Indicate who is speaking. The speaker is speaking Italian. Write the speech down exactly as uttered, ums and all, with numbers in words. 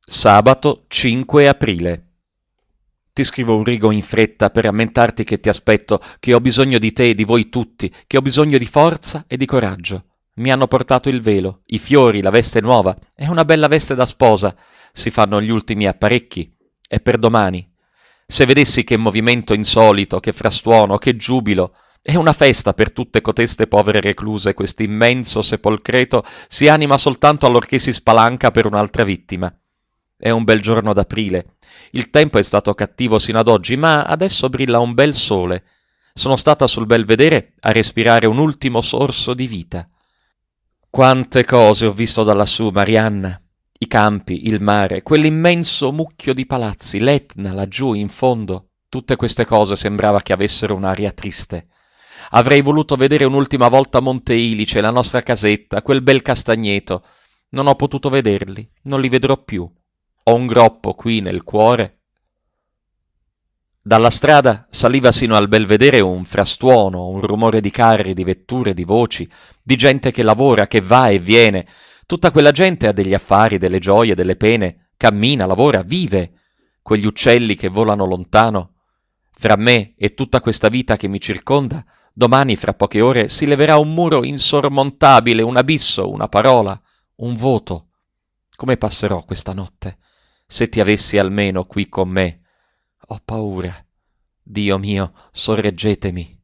Speaker 1: Sabato cinque aprile. Ti scrivo un rigo in fretta per rammentarti che ti aspetto, che ho bisogno di te e di voi tutti, che ho bisogno di forza e di coraggio. Mi hanno portato il velo, i fiori, la veste nuova. È una bella veste da sposa. Si fanno gli ultimi apparecchi. È per domani. Se vedessi che movimento insolito, che frastuono, che giubilo. È una festa per tutte coteste povere recluse, quest'immenso sepolcreto si anima soltanto allorché si spalanca per un'altra vittima. È un bel giorno d'aprile. Il tempo è stato cattivo sino ad oggi, ma adesso brilla un bel sole. Sono stata sul Belvedere a respirare un ultimo sorso di vita. Quante cose ho visto da lassù, Marianna. I campi, il mare, quell'immenso mucchio di palazzi, l'Etna laggiù in fondo. Tutte queste cose sembrava che avessero un'aria triste. Avrei voluto vedere un'ultima volta Monte Ilice, la nostra casetta, quel bel castagneto. Non ho potuto vederli, non li vedrò più. Ho un groppo qui nel cuore. Dalla strada saliva sino al Belvedere un frastuono, un rumore di carri, di vetture, di voci, di gente che lavora, che va e viene. Tutta quella gente ha degli affari, delle gioie, delle pene, cammina, lavora, vive. Quegli uccelli che volano lontano. Fra me e tutta questa vita che mi circonda, domani, fra poche ore, si leverà un muro insormontabile, un abisso, una parola, un voto. Come passerò questa notte? Se ti avessi almeno qui con me. Ho paura. Dio mio, sorreggetemi.